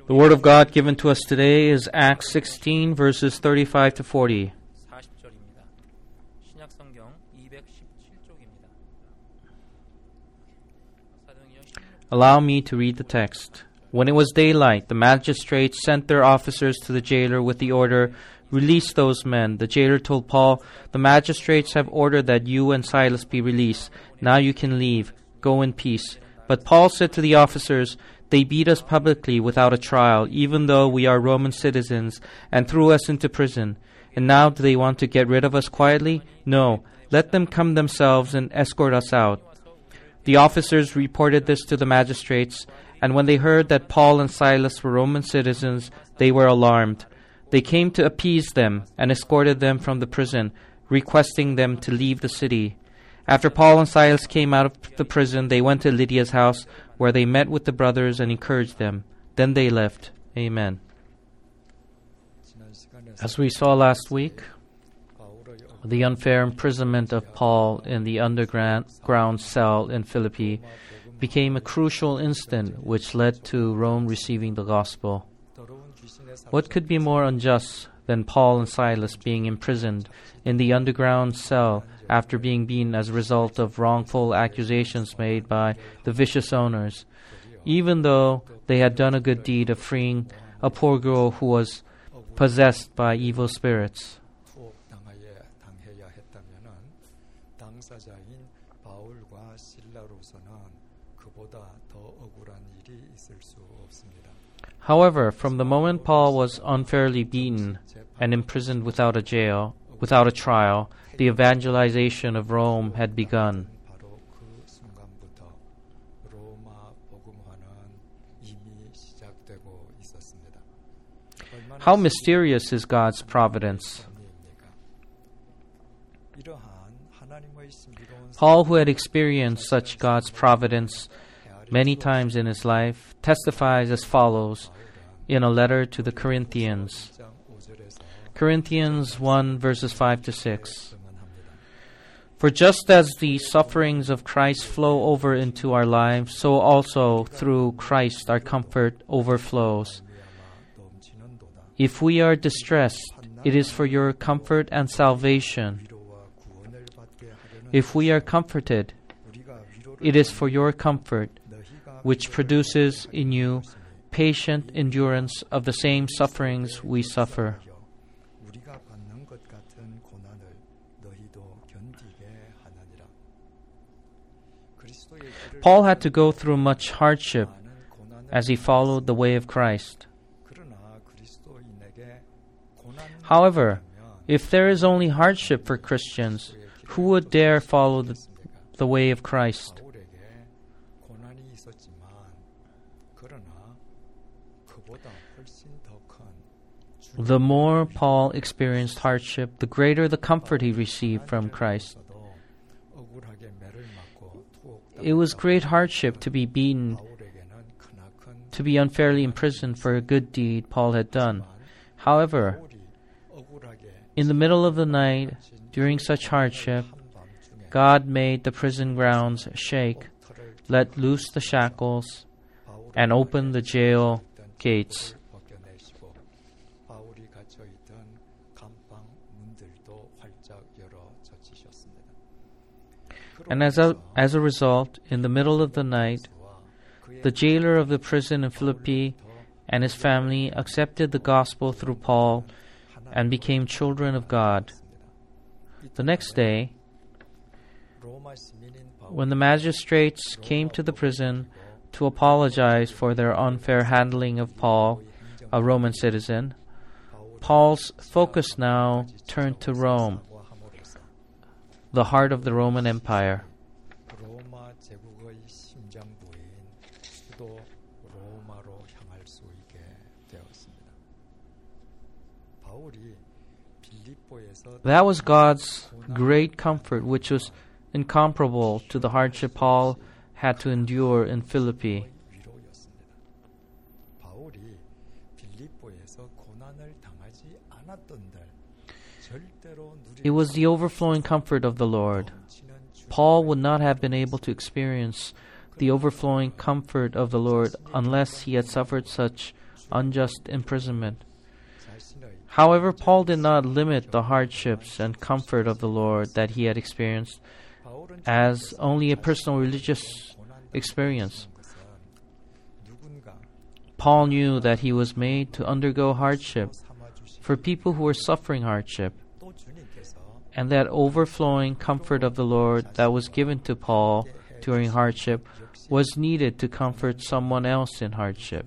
The word of God given to us today is Acts 16 verses 35 to 40. 40절입니다. 신약성경 217쪽입니다. Allow me to read the text. When it was daylight, the magistrates sent their officers to the jailer with the order, "Release those men." The jailer told Paul, "The magistrates have ordered that you and Silas be released. Now you can leave. Go in peace." But Paul said to the officers, "They beat us publicly without a trial, even though we are Roman citizens, and threw us into prison. And now do they want to get rid of us quietly? No, let them come themselves and escort us out." The officers reported this to the magistrates, and when they heard that Paul and Silas were Roman citizens, they were alarmed. They came to appease them and escorted them from the prison, requesting them to leave the city. After Paul and Silas came out of the prison, they went to Lydia's house, where they met with the brothers and encouraged them. Then they left. Amen. As we saw last week, the unfair imprisonment of Paul in the underground cell in Philippi became a crucial incident which led to Rome receiving the gospel. What could be more unjust than Paul and Silas being imprisoned in the underground cell after being beaten as a result of wrongful accusations made by the vicious owners, even though they had done a good deed of freeing a poor girl who was possessed by evil spirits? However, from the moment Paul was unfairly beaten and imprisoned without a trial, the evangelization of Rome had begun. How mysterious is God's providence! Paul, who had experienced such God's providence many times in his life, testifies as follows in a letter to the Corinthians. Corinthians 1 verses 5 to 6. "For just as the sufferings of Christ flow over into our lives, so also through Christ our comfort overflows. If we are distressed, it is for your comfort and salvation. If we are comforted, it is for your comfort, which produces in you patient endurance of the same sufferings we suffer." Paul had to go through much hardship as he followed the way of Christ. However, if there is only hardship for Christians, who would dare follow the way of Christ? The more Paul experienced hardship, the greater the comfort he received from Christ. It was great hardship to be beaten, to be unfairly imprisoned for a good deed Paul had done. However, in the middle of the night, during such hardship, God made the prison grounds shake, let loose the shackles, and opened the jail gates. And as a result, in the middle of the night, the jailer of the prison in Philippi and his family accepted the gospel through Paul and became children of God. The next day, when the magistrates came to the prison to apologize for their unfair handling of Paul, a Roman citizen, Paul's focus now turned to Rome, the heart of the Roman Empire. That was God's great comfort, which was incomparable to the hardship Paul had to endure in Philippi. It was the overflowing comfort of the Lord. Paul would not have been able to experience the overflowing comfort of the Lord unless he had suffered such unjust imprisonment. However, Paul did not limit the hardships and comfort of the Lord that he had experienced as only a personal religious experience. Paul knew that he was made to undergo hardship for people who were suffering hardship, and that overflowing comfort of the Lord that was given to Paul during hardship was needed to comfort someone else in hardship.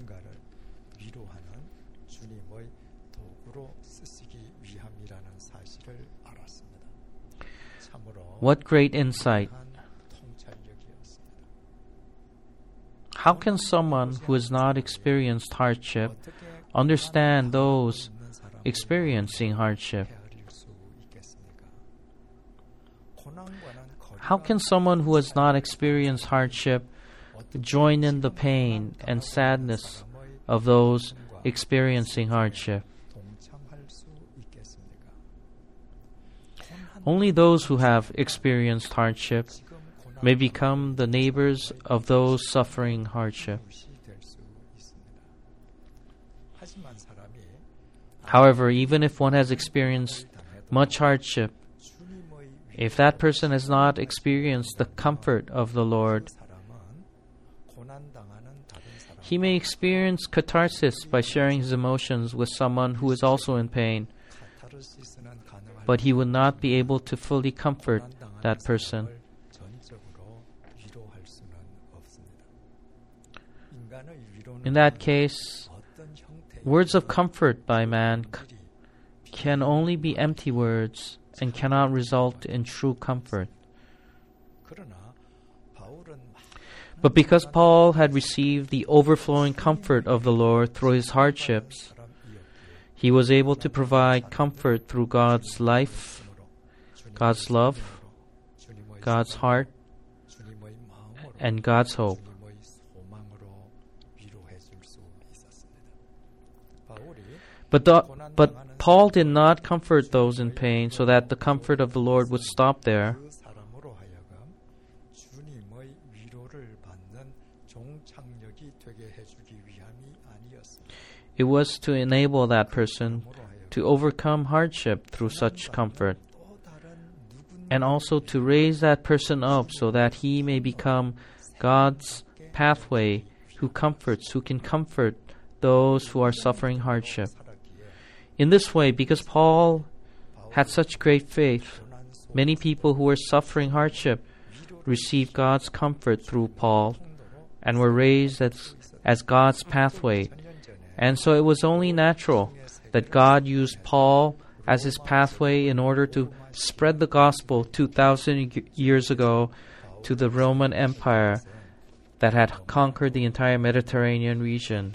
What great insight! How can someone who has not experienced hardship understand those experiencing hardship? How can someone who has not experienced hardship join in the pain and sadness of those experiencing hardship? Only those who have experienced hardship may become the neighbors of those suffering hardship. However, even if one has experienced much hardship, if that person has not experienced the comfort of the Lord, he may experience catharsis by sharing his emotions with someone who is also in pain, but he will not be able to fully comfort that person. In that case, words of comfort by man can only be empty words and cannot result in true comfort. But because Paul had received the overflowing comfort of the Lord through his hardships, he was able to provide comfort through God's life, God's love, God's heart, and God's hope. But Paul did not comfort those in pain so that the comfort of the Lord would stop there. It was to enable that person to overcome hardship through such comfort, and also to raise that person up so that he may become God's pathway who can comfort those who are suffering hardship. In this way, because Paul had such great faith, many people who were suffering hardship received God's comfort through Paul and were raised as God's pathway. And so it was only natural that God used Paul as his pathway in order to spread the gospel 2,000 years ago to the Roman Empire that had conquered the entire Mediterranean region.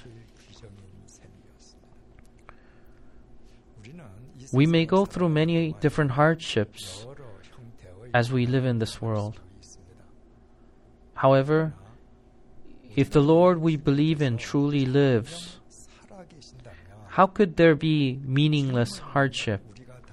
We may go through many different hardships as we live in this world. However, if the Lord we believe in truly lives, how could there be meaningless hardship?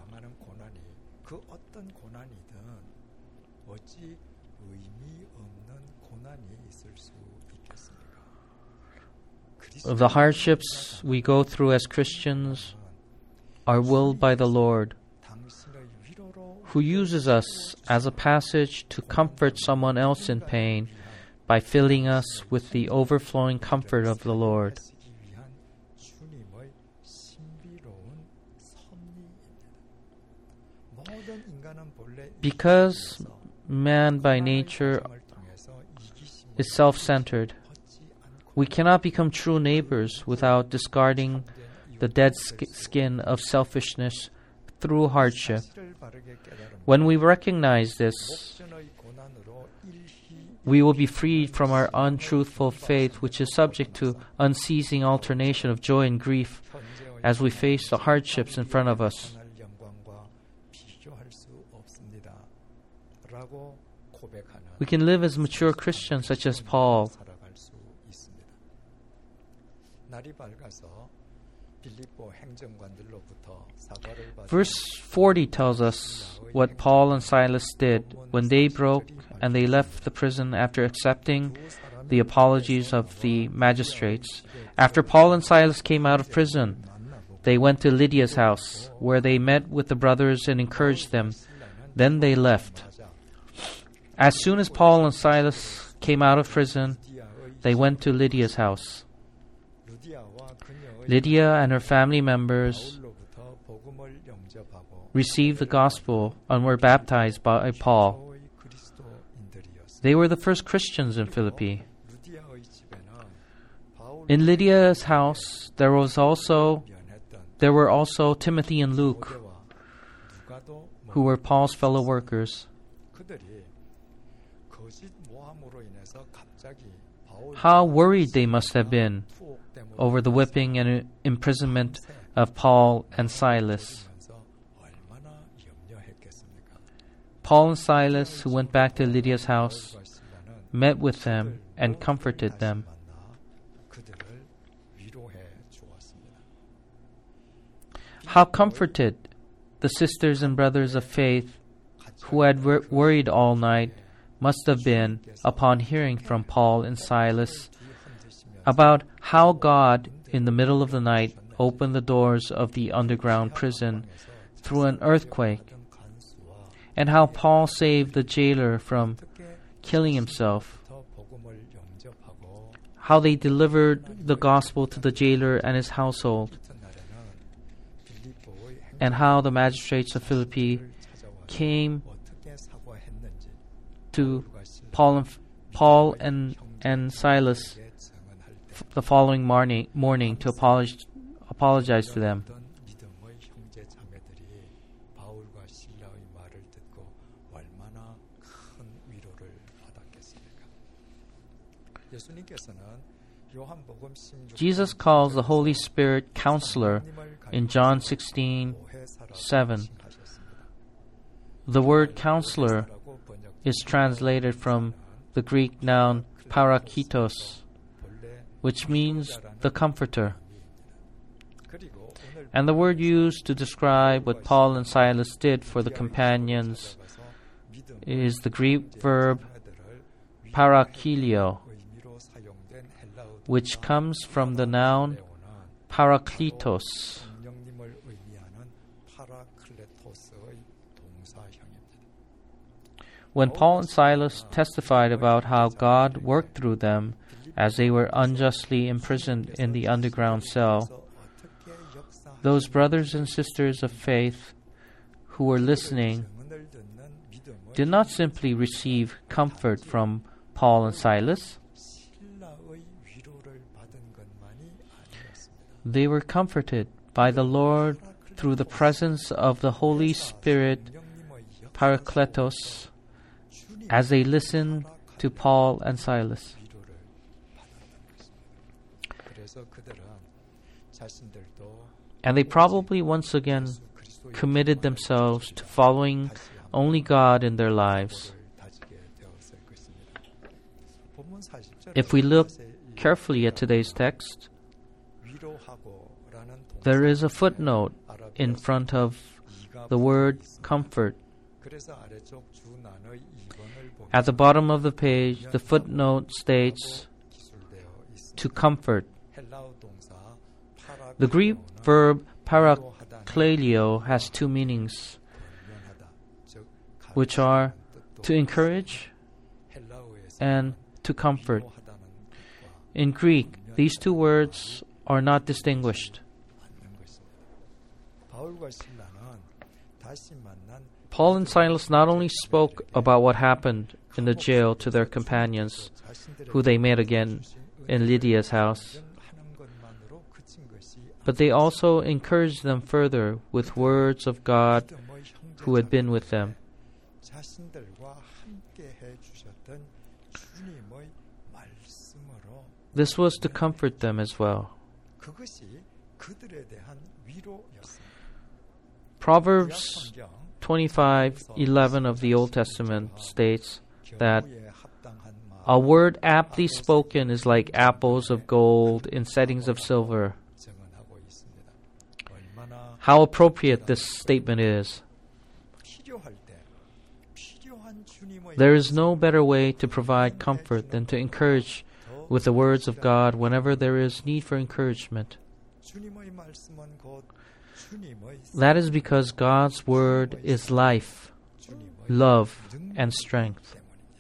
The hardships we go through as Christians are willed by the Lord, who uses us as a passage to comfort someone else in pain by filling us with the overflowing comfort of the Lord. Because man by nature is self-centered, we cannot become true neighbors without discarding the dead skin of selfishness through hardship. When we recognize this, we will be freed from our untruthful faith, which is subject to unceasing alternation of joy and grief as we face the hardships in front of us. We can live as mature Christians such as Paul. Verse 40 tells us what Paul and Silas did when they broke and they left the prison after accepting the apologies of the magistrates. After Paul and Silas came out of prison, they went to Lydia's house, where they met with the brothers and encouraged them. Then they left. As soon as Paul and Silas came out of prison, they went to Lydia's house. Lydia and her family members received the gospel and were baptized by Paul. They were the first Christians in Philippi. In Lydia's house, there were also Timothy and Luke, who were Paul's fellow workers. How worried they must have been over the whipping and imprisonment of Paul and Silas. Paul and Silas, who went back to Lydia's house, met with them and comforted them. How comforted the sisters and brothers of faith who had worried all night must have been upon hearing from Paul and Silas about how God, in the middle of the night, opened the doors of the underground prison through an earthquake, and how Paul saved the jailer from killing himself, how they delivered the gospel to the jailer and his household, and how the magistrates of Philippi came to Paul and Silas the following morning to apologize to them. Jesus calls the Holy Spirit Counselor in John 16:7. The word counselor is translated from the Greek noun parakitos, which means the comforter. And the word used to describe what Paul and Silas did for the companions is the Greek verb parakilio, which comes from the noun parakletos. When Paul and Silas testified about how God worked through them as they were unjustly imprisoned in the underground cell, those brothers and sisters of faith who were listening did not simply receive comfort from Paul and Silas. They were comforted by the Lord through the presence of the Holy Spirit, Parakletos, as they listened to Paul and Silas. And they probably once again committed themselves to following only God in their lives. If we look carefully at today's text, there is a footnote in front of the word comfort. At the bottom of the page, the footnote states, to comfort. The Greek verb parakleio has two meanings, which are to encourage and to comfort. In Greek, these two words are not distinguished. Paul and Silas not only spoke about what happened in the jail to their companions, who they met again in Lydia's house, but they also encouraged them further with words of God who had been with them. This was to comfort them as well. Proverbs 25:11 of the Old Testament states that a word aptly spoken is like apples of gold in settings of silver. How appropriate this statement is. There is no better way to provide comfort than to encourage with the words of God whenever there is need for encouragement. That is because God's word is life, love, and strength.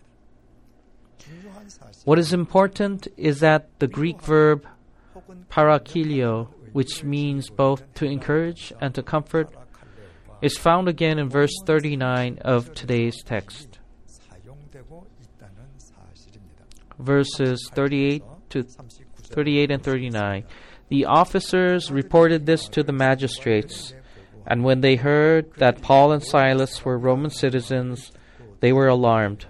What is important is that the Greek verb parakilio, which means both to encourage and to comfort, is found again in verse 39 of today's text. Verses 38 and 39. The officers reported this to the magistrates, and when they heard that Paul and Silas were Roman citizens, they were alarmed.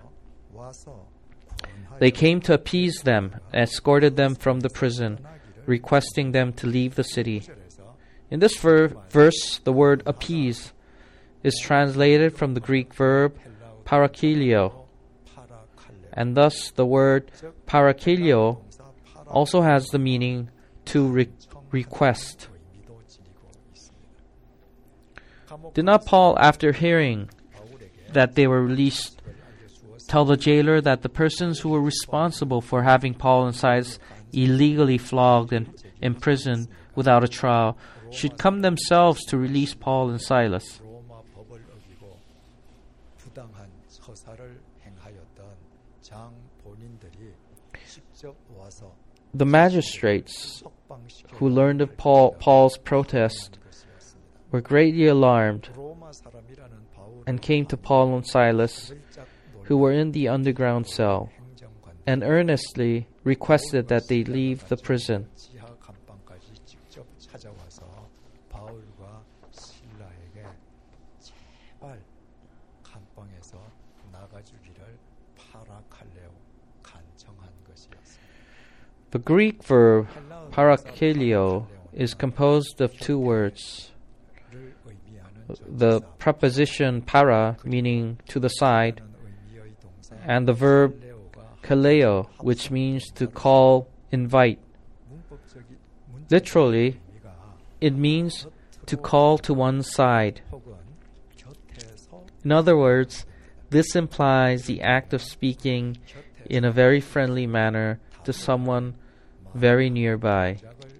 They came to appease them, and escorted them from the prison, requesting them to leave the city. In this verse, the word appease is translated from the Greek verb parakilio, and thus the word parakilio also has the meaning to request. Did not Paul, after hearing that they were released, tell the jailer that the persons who were responsible for having Paul and Silas illegally flogged and imprisoned without a trial should come themselves to release Paul and Silas? The magistrates who learned of Paul's protest were greatly alarmed and came to Paul and Silas, who were in the underground cell, and earnestly requested that they leave the prison. The Greek verb parakilio is composed of two words. The preposition para, meaning to the side, and the verb kaleo, which means to call, invite. Literally, it means to call to one side. In other words, this implies the act of speaking in a very friendly manner to someone very nearby.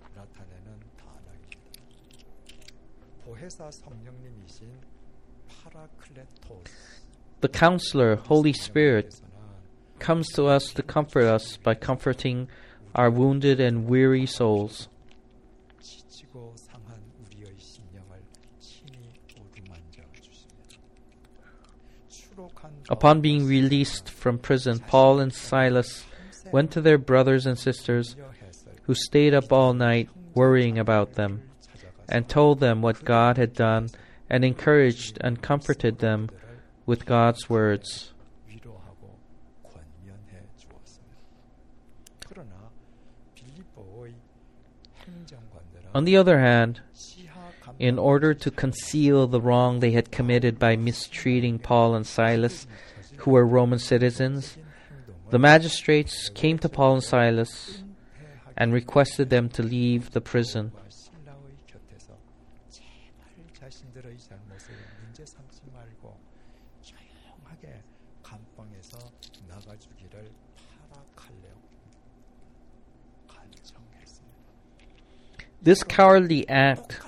The Counselor, Holy Spirit, comes to us to comfort us by comforting our wounded and weary souls. Upon being released from prison, Paul and Silas went to their brothers and sisters who stayed up all night worrying about them, and told them what God had done, and encouraged and comforted them with God's words. On the other hand, in order to conceal the wrong they had committed by mistreating Paul and Silas, who were Roman citizens, the magistrates came to Paul and Silas and requested them to leave the prison. This cowardly act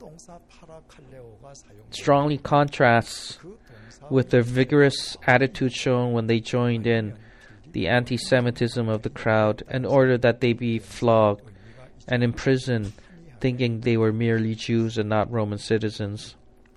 strongly contrasts with their vigorous attitude shown when they joined in the anti-Semitism of the crowd and ordered that they be flogged and imprisoned, thinking they were merely Jews and not Roman citizens.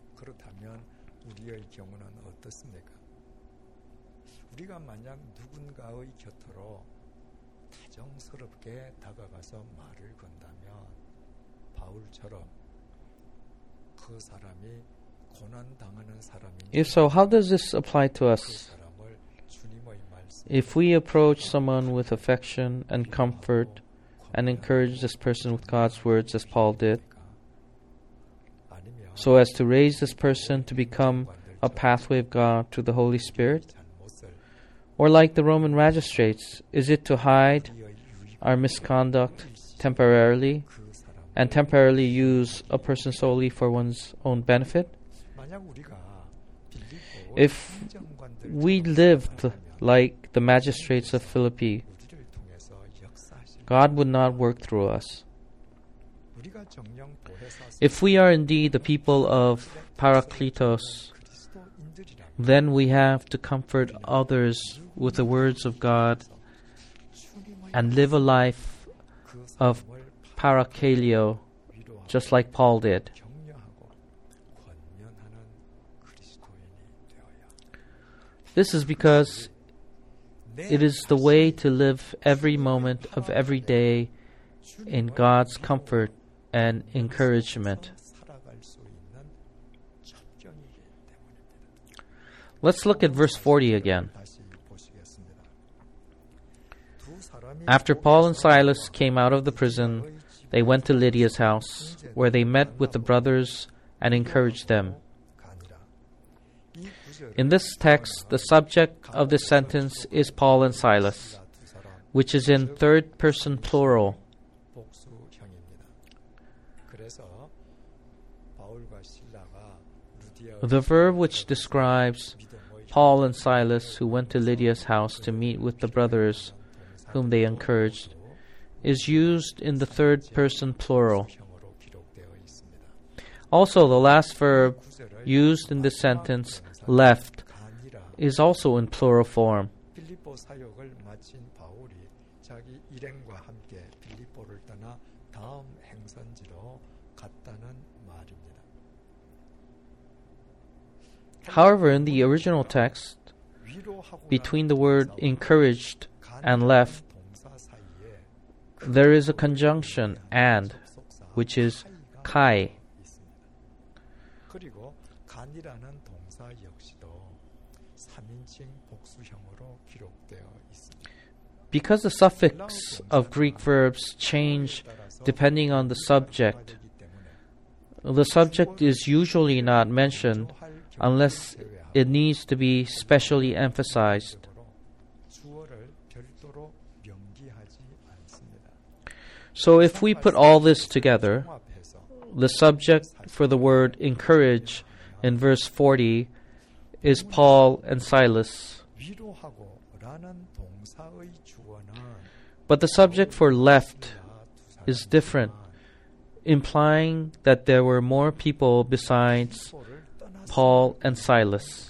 If so, how does this apply to us? If we approach someone with affection and comfort and encourage this person with God's words as Paul did, so as to raise this person to become a pathway of God to the Holy Spirit? Or like the Roman magistrates, is it to hide our misconduct temporarily and temporarily use a person solely for one's own benefit? If we lived like the magistrates of Philippi, God would not work through us. If we are indeed the people of Parakletos, then we have to comfort others with the words of God and live a life of parakaleo, just like Paul did. This is because it is the way to live every moment of every day in God's comfort and encouragement. Let's look at verse 40 again. After Paul and Silas came out of the prison, they went to Lydia's house, where they met with the brothers and encouraged them. In this text, the subject of this sentence is Paul and Silas, which is in third person plural. The verb which describes Paul and Silas, who went to Lydia's house to meet with the brothers whom they encouraged, is used in the third person plural. Also, the last verb used in this sentence, left, is also in plural form. However, in the original text, between the word encouraged and left, there is a conjunction and, which is kai. Because the suffix of Greek verbs change depending on the subject is usually not mentioned unless it needs to be specially emphasized. So if we put all this together, the subject for the word encourage in verse 40 is Paul and Silas. But the subject for left is different, implying that there were more people besides Paul and Silas.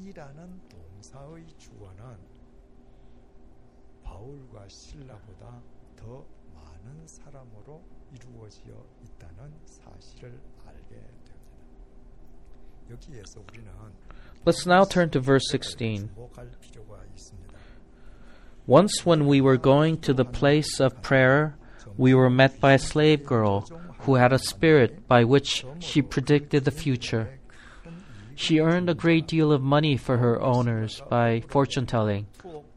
Let's now turn to verse 16. Once when we were going to the place of prayer, we were met by a slave girl who had a spirit by which she predicted the future. She earned a great deal of money for her owners by fortune-telling.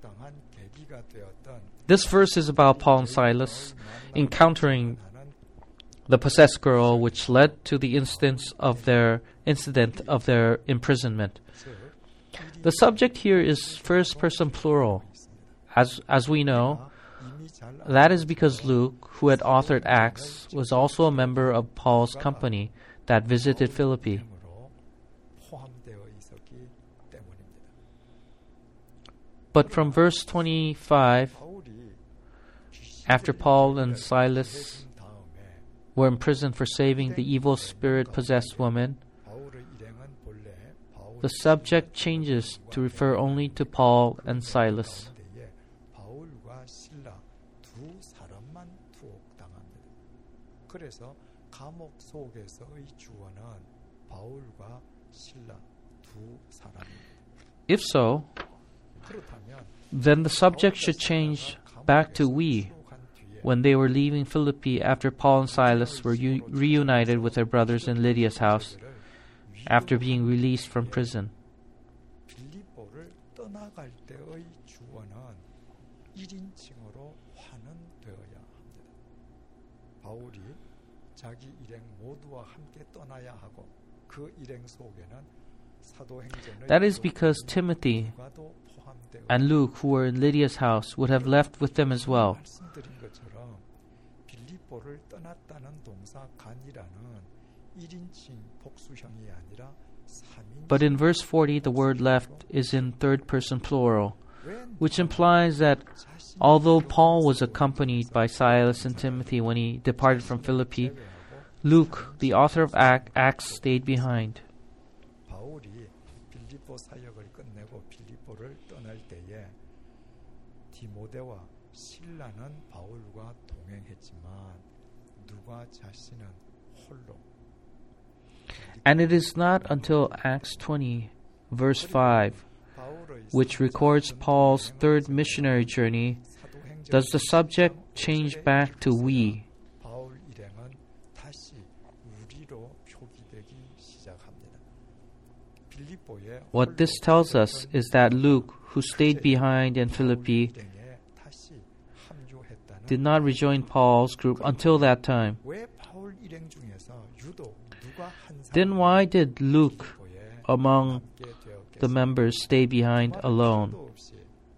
This verse is about Paul and Silas encountering the possessed girl, which led to the incident of their imprisonment. The subject here is first person plural. As we know, that is because Luke, who had authored Acts, was also a member of Paul's company that visited Philippi. But from verse 25, after Paul and Silas were imprisoned for saving the evil spirit-possessed woman, the subject changes to refer only to Paul and Silas. If so, then the subject should change back to we when they were leaving Philippi after Paul and Silas were reunited with their brothers in Lydia's house after being released from prison. That is because Timothy and Luke, who were in Lydia's house, would have left with them as well. 빌립보를 떠났다는 동사 간이라는 1인칭 복수형이 아니라 3인칭. But in verse 40, the word left is in third person plural, which implies that although Paul was accompanied by Silas and Timothy when he departed from Philippi, Luke, the author of Acts, stayed behind. 바울이 빌립보 사역을 끝내고 빌립보를 떠날 때에 디모데와 실라는 바울과 동행했지만 누가 자신은 홀로. And it is not until Acts 20, verse 5, which records Paul's third missionary journey, does the subject change back to we. 바울 일행은 다시 우리로 표기되기 시작합니다. 빌립보에 What this tells us is that Luke, who stayed behind in Philippi, 일행에 다시 합류했다는. did not rejoin Paul's group until that time. 왜 바울 일행 중에서 유독 누가 한 Then why did Luke, 빌립보에 among 함께 되었겠습니까? the members, stay behind alone? 필요도 없이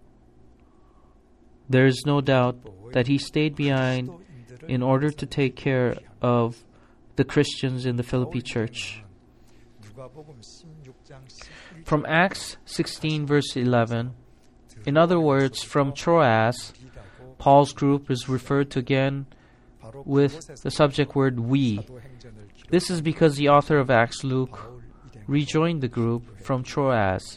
There is no doubt that he stayed behind 그리스도인들을 in order to take care of the Christians in the Philippi church. 누가복음 16장 11절 From Acts 16, verse 11, in other words, from Troas, Paul's group is referred to again with the subject word we. This is because the author of Acts, Luke, rejoined the group from Troas.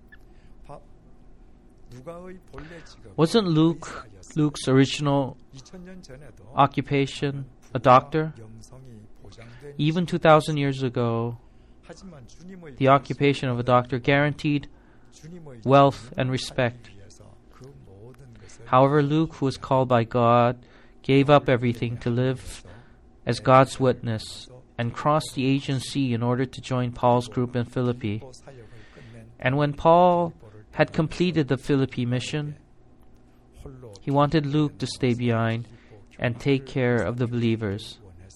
Wasn't Luke's original occupation a doctor? Even 2,000 years ago, the occupation of a doctor guaranteed wealth and respect. However, Luke, who was called by God, gave up everything to live as God's witness and crossed the Aegean Sea in order to join Paul's group in Philippi. And when Paul had completed the Philippi mission, he wanted Luke to stay behind and take care of the believers.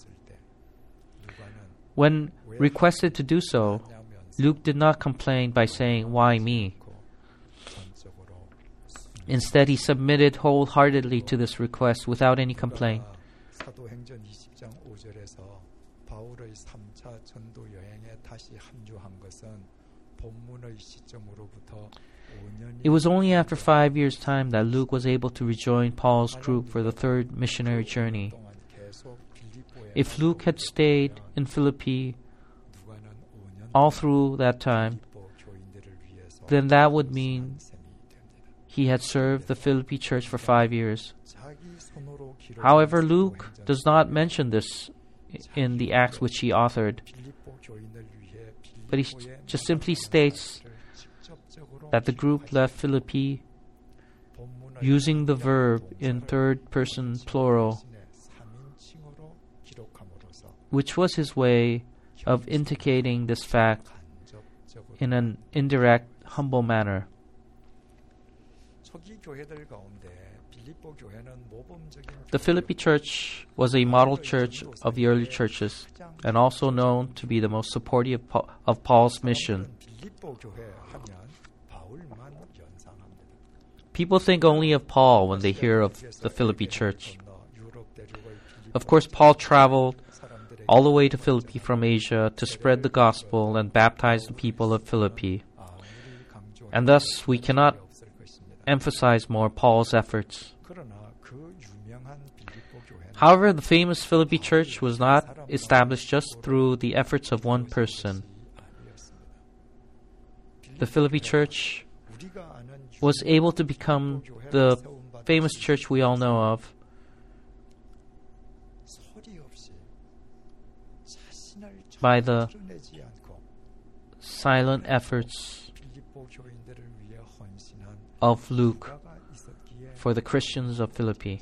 When requested to do so, Luke did not complain by saying, "Why me?" Instead, he submitted wholeheartedly to this request without any complaint. 사도행전 20장 5절에서 바울의 3차 전도 여행에 다시 합류한 것은 본문의 시점으로부터 5년이 It was only after 5 years' time that Luke was able to rejoin Paul's group for the third missionary journey. 동안 계속 빌립보에 If Luke had stayed in Philippi 누가는 5년 all through that time, 빌립보 교인들을 위해서 then that would mean 셈이 됩니다. he had served the Philippi church for 5 years. 자기 손으로 기록한 However, Luke 사도행전 does not mention this in the Acts which he authored, 빌립보 교인을 위해 but he 빌립보에 just simply states 직접적으로 that the group left Philippi 본문의 using the verb in third person plural, 3인칭으로 기록함으로써 which was his way of indicating this fact 간접적으로 in an indirect, humble manner. 초기 교회들 가운데 빌립보 교회는 모범적인 The Philippi church was a model church of the early churches and also known to be the most supportive of Paul's mission. 빌립보 교회 하면 바울만 연상합니다. People think only of Paul when they hear of the Philippi church. 유럽 대륙의 Of course, Paul traveled all the way to Philippi from Asia to spread the gospel and baptize the people of Philippi. And thus, we cannot emphasize more Paul's efforts. However, the famous Philippi church was not established just through the efforts of one person. The Philippi church was able to become the famous church we all know of by the silent efforts of Luke for the Christians of Philippi.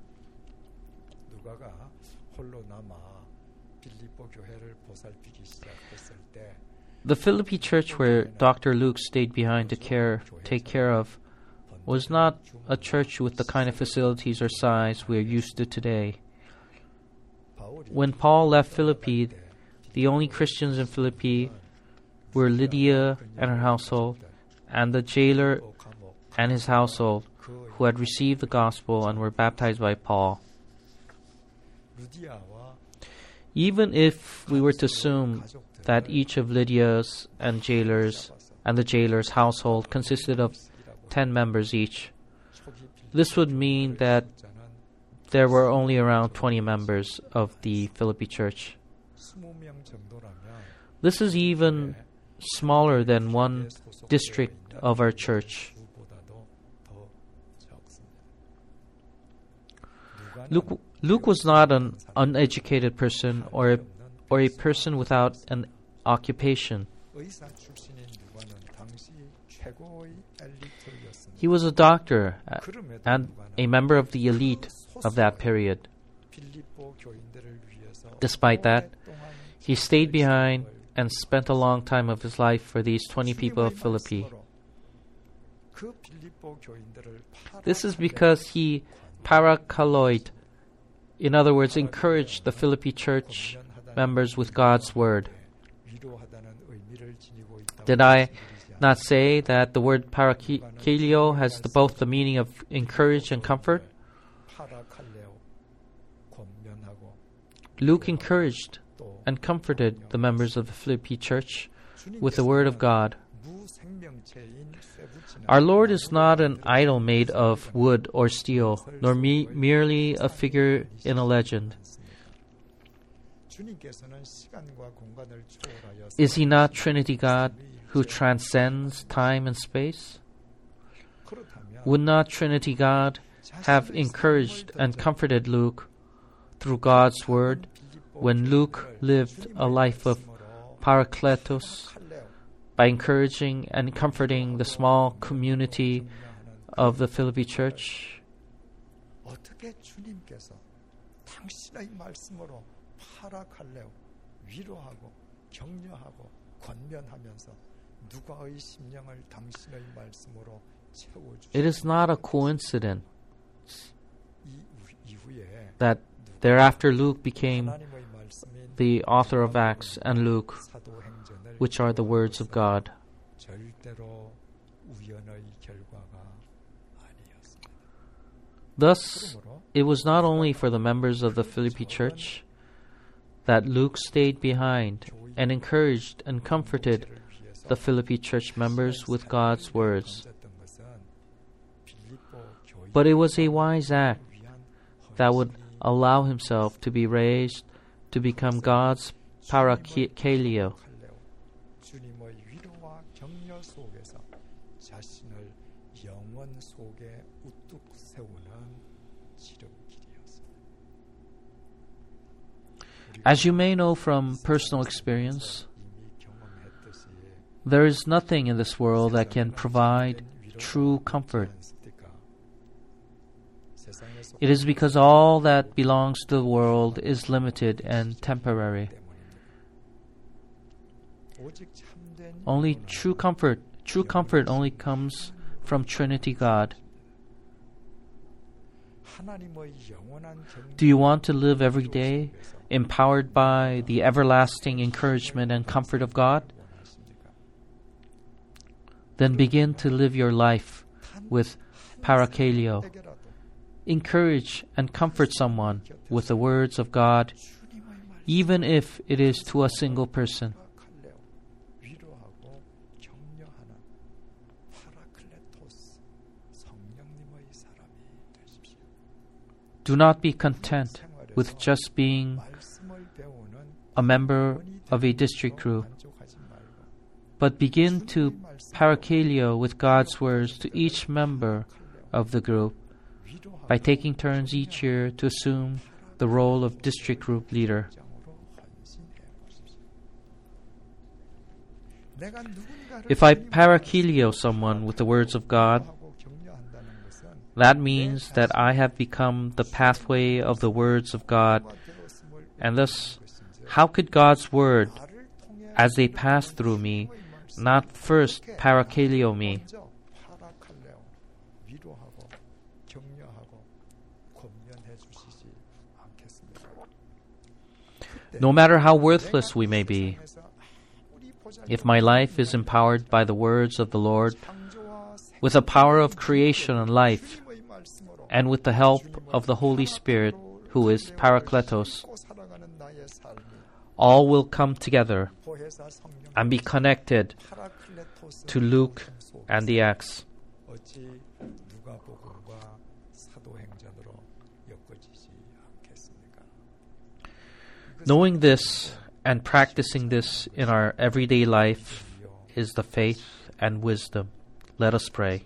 The Philippi church where Dr. Luke stayed behind to take care of was not a church with the kind of facilities or size we are used to today. When Paul left Philippi, the only Christians in Philippi were Lydia and her household, and the jailer and his household, who had received the gospel and were baptized by Paul. 루디아와 Even if we were to assume that each of Lydia's and the jailer's household consisted of 10 members each, this would mean that there were only around 20 members of the Philippi church. 20명 정도라면 This is even smaller than one district of our church. 보다도 더 적습니다. Luke was not an uneducated person or a person without an occupation. 의사 출신인 누가는 당시 최고의 엘리트였습니다. He was a doctor 그럼에도 and 누가는 a member of the elite of that period. 빌립보 교인들을 위해서 Despite that, 오랫동안 he stayed behind and spent a long time of his life for these 20 people of Philippi. 그 빌립보 교인들을 This is because he parakaloid, in other words, encouraged the Philippi church members with God's word. 위로하다는 의미를 지니고 있다고 Did I 말씀드리지 not say that the word parakaleo has both the meaning of encourage and comfort? 파라칼레오 권면하고 Luke encouraged 또 and comforted the members of the Philippi church with the word of God. 무생명체인 쇠붙이는 Our Lord is not an idol made of wood or steel, nor merely a figure in a legend. 주님께서는 시간과 공간을 초월하여 Is he not Trinity God who transcends time and space? 그렇다면 Would not Trinity God have encouraged and comforted Luke through God's word when Luke lived a life of parakletos by encouraging and comforting the small community of the Philippi church? 어떻게 주님께서 당신의 말씀으로 파라칼레오 위로하고 격려하고 권면하면서 누가의 심령을 당신의 말씀으로 채워주시고 It is not a coincidence 이후에 that thereafter Luke became 하나님의 말씀인 the author of Acts and Luke, 사도행전을 which are the words of God. 절대로 우연의 결과가 아니었습니다. Thus, 그러므로 it was not only for the members of the Philippi church that Luke stayed behind and encouraged and comforted 교회를 위해서 the Philippi church members with God's words, 던졌던 것은 빌립보 교회 but it was a wise act 위한 that would allow himself to be raised to become God's parakaleo. 주님의 위로와 격려 속에서 자신을 영원 속에 우뚝 세우는 지름길이었습니다. As you may know from personal experience, 이미 경험했듯이 there is nothing in this world that can provide true comfort. It is because all that belongs to the world is limited and temporary. Only true comfort only comes from Trinity God. Do you want to live every day empowered by the everlasting encouragement and comfort of God? Then begin to live your life with parakaleo. Encourage and comfort someone with the words of God, even if it is to a single person. Do not be content with just being a member of a district group, but begin to parakaleo with God's words to each member of the group by taking turns each year to assume the role of district group leader. If I parakaleo someone with the words of God, that means that I have become the pathway of the words of God, and thus, how could God's word, as they pass through me, not first parakaleo me? No matter how worthless we may be, if my life is empowered by the words of the Lord, with the power of creation and life, and with the help of the Holy Spirit, who is Parakletos, 믿고 살아가는 나의 삶이 all will come together 보혜사 성령 and be connected 파라클레토스 to Luke and the Acts. 어찌 누가복음과 사도행전으로 엮어지지 않겠습니까? Knowing this and practicing this in our everyday life is the faith and wisdom. Let us pray.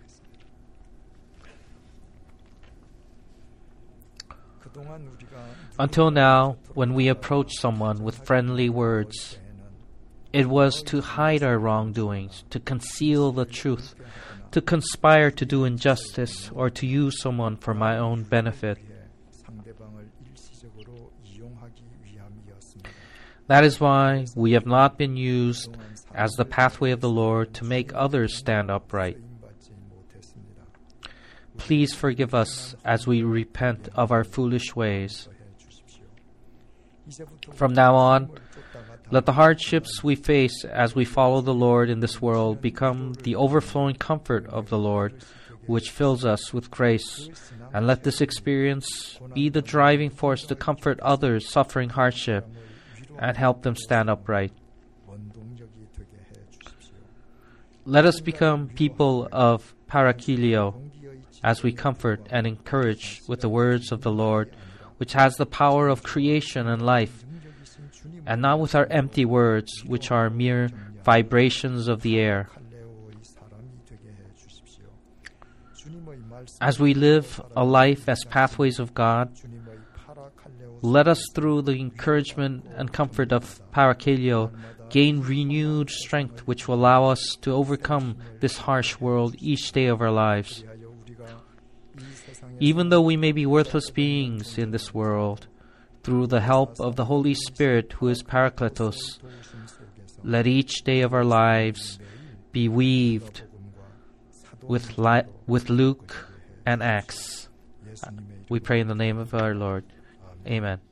그동안 우리가 Until now, when we approach someone with friendly words, it was to hide our wrongdoings, to conceal the truth, to conspire to do injustice, or to use someone for my own benefit. 상대방을 일시적으로 이용하기 위함이었습니다. That is why we have not been used as the pathway of the Lord to make others stand upright. 쓰임받지 못했습니다. Please forgive us as we repent of our foolish ways. 해 주십시오. 이제부터 From now on, 을 쫓다가 let the hardships we face as we follow the Lord in this world become the overflowing comfort of the Lord, which fills us with grace. And let this experience be the driving force to comfort others suffering hardship and help them stand upright. 원동력이 되게 해 주십시오. Let us become people of Parakilio 동기의 as we comfort and encourage with the words of the Lord, which has the power of creation and life, 능력이신 주님 and not with our empty words, which are mere vibrations of the air. 칼레오의 사람이 되게 해 주십시오. 주님의 말씀 As we live a life as pathways of God, 주님의 파라칼레오 let us, through the encouragement and comfort of Parakilio, gain renewed strength which will allow us to overcome this harsh world each day of our lives. 위하여 우리가 이 세상에 Even though we may be worthless beings in this world, through the help of the Holy Spirit who is Parakletos, 도우심 속에서 let each day of our lives be weaved 복음과 with Luke and Acts. 예수님의 이름 We pray in the name of our Lord. Amen.